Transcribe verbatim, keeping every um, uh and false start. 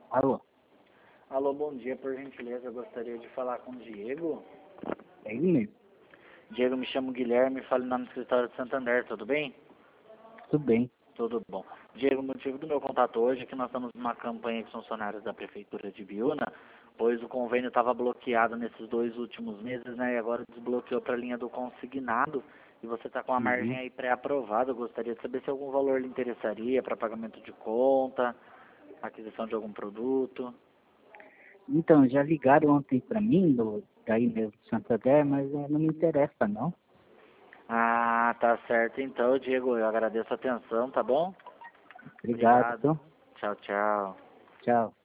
Alô, Alô, bom dia, por gentileza, eu gostaria de falar com o Diego. é ele mesmo. Diego, me chamo Guilherme, falo em nome do escritório de Santander, tudo bem? Tudo bem. Tudo bom. Diego, o motivo do meu contato hoje é que nós estamos numa campanha com os funcionários da Prefeitura de Biúna, pois o convênio estava bloqueado nesses dois últimos meses, né, e agora desbloqueou para a linha do consignado, e você está com a margem Uhum. aí pré-aprovada. Eu gostaria de saber se algum valor lhe interessaria para pagamento de conta, aquisição de algum produto. Então, já ligaram ontem para mim, do, daí mesmo de Santander, mas eh, não me interessa, não. Ah, tá certo então, Diego, eu agradeço a atenção, tá bom? Obrigado, Obrigado. então. Tchau, tchau. Tchau.